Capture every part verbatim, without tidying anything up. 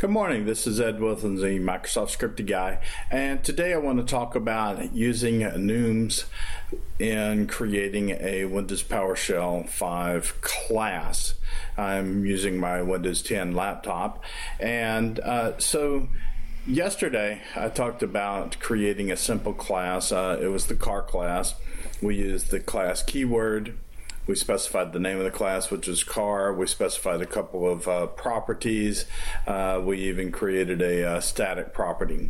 Good morning, this is Ed Wilson, the Microsoft Scripted Guy, and today I want to talk about using enums in creating a Windows PowerShell five class. I'm using my Windows ten laptop, and uh, so yesterday I talked about creating a simple class. Uh, it was the car class. We used the class keyword. We specified the name of the class, which is car. We specified a couple of uh, properties. Uh, we even created a uh, static property.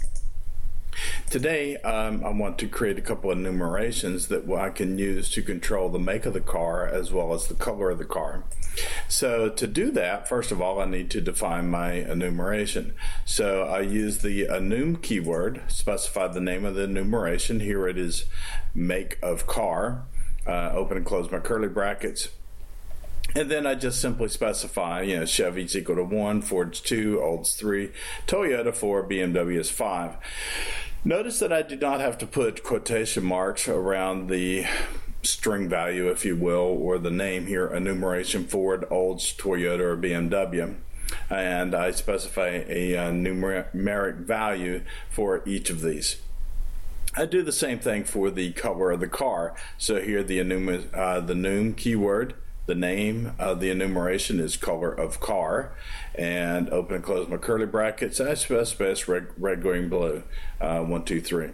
Today, um, I want to create a couple of enumerations that I can use to control the make of the car as well as the color of the car. So to do that, first of all, I need to define my enumeration. So I use the enum keyword, specify the name of the enumeration. Here it is, make of car. Uh, open and close my curly brackets, and then I just simply specify, you know, Chevy's equal to one, Ford's two, Olds three, Toyota four, B M W is five. Notice that I do not have to put quotation marks around the string value, if you will, or the name here, enumeration Ford, Olds, Toyota, or B M W. And I specify a uh, numeric value for each of these. I do the same thing for the color of the car. So here the enum, uh, the enum keyword, the name of the enumeration is color of car, and open and close my curly brackets. I specify red, red, green, blue, uh, one, two, three.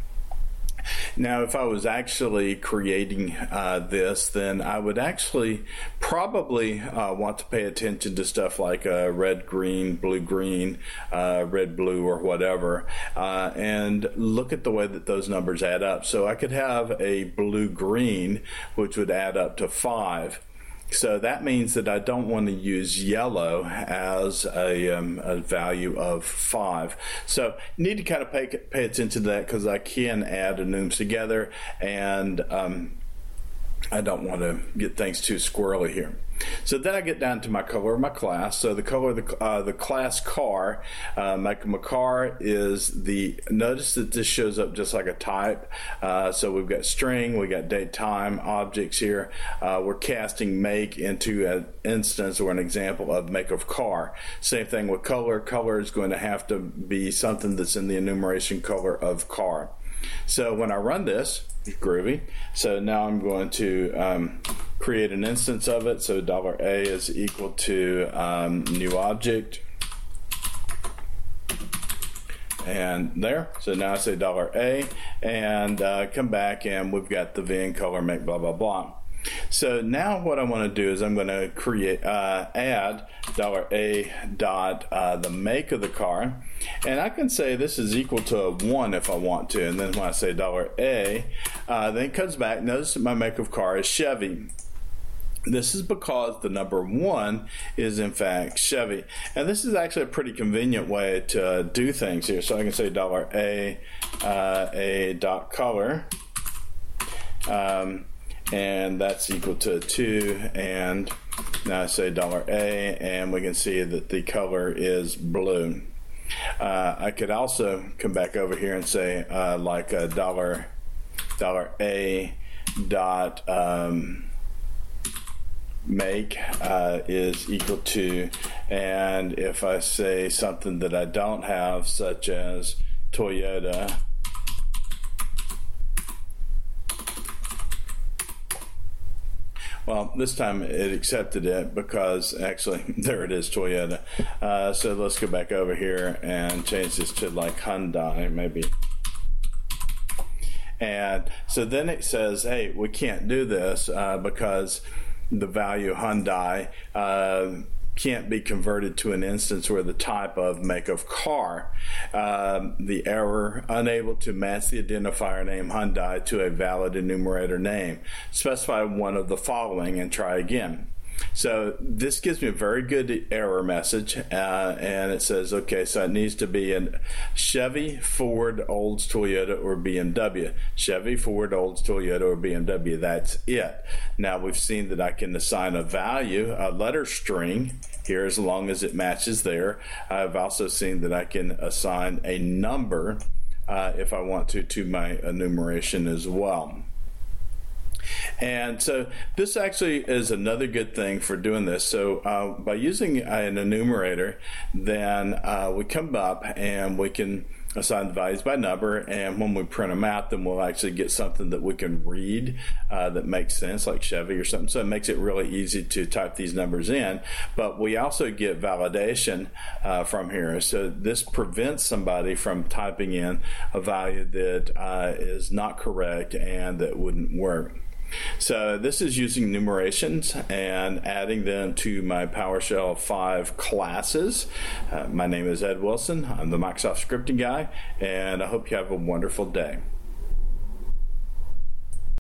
Now, if I was actually creating uh, this, then I would actually probably uh, want to pay attention to stuff like uh, red, green, blue, green, uh, red, blue, or whatever, uh, and look at the way that those numbers add up. So I could have a blue, green, which would add up to five. So that means that I don't want to use yellow as a, um, a value of five. So need to kind of pay, pay attention to that, because I can add enums together, and um, I don't want to get things too squirrely here. So then I get down to my color of my class. So the color of the, uh, the class car, uh, make my car is the, notice that this shows up just like a type. Uh, so we've got string, we got date, time, objects here. Uh, we're casting make into an instance or an example of make of car. Same thing with color. Color is going to have to be something that's in the enumeration color of car. So when I run this, groovy. So now I'm going to um, create an instance of it. So $A is equal to um, new object. And there. So now I say $A, and uh, come back, and we've got the V N color make blah, blah, blah. So now what I want to do is I'm going to create, uh, add $A dot uh, the make of the car, and I can say this is equal to a one if I want to, and then when I say $A, uh, then it comes back. Notice that my make of car is Chevy. This is because the number one is in fact Chevy, and this is actually a pretty convenient way to do things here. So I can say $A uh, a dot color. Um, and that's equal to two, and now I say $A, and we can see that the color is blue. Uh, I could also come back over here and say uh, like a dollar dollar A dot um, make uh, is equal to, and if I say something that I don't have, such as Toyota, well, this time it accepted it because actually there it is, Toyota. Uh, so let's go back over here and change this to like Hyundai maybe. And so then it says, hey, we can't do this uh, because the value Hyundai uh, can't be converted to an instance where the type of make of car. Um, the error, unable to match the identifier name Hyundai to a valid enumerator name. Specify one of the following and try again. So this gives me a very good error message, uh, and it says, okay, so it needs to be a Chevy, Ford, Olds, Toyota, or B M W. Chevy, Ford, Olds, Toyota, or B M W. That's it. Now we've seen that I can assign a value, a letter string here, as long as it matches there. I've also seen that I can assign a number uh, if I want to to my enumeration as well. And so this actually is another good thing for doing this. So uh, by using an enumerator, then uh, we come up and we can assign the values by number, and when we print them out, then we'll actually get something that we can read uh, that makes sense, like Chevy or something. So it makes it really easy to type these numbers in. But we also get validation uh, from here. So this prevents somebody from typing in a value that uh, is not correct and that wouldn't work. So this is using numerations and adding them to my PowerShell five classes. Uh, my name is Ed Wilson. I'm the Microsoft Scripting Guy, and I hope you have a wonderful day.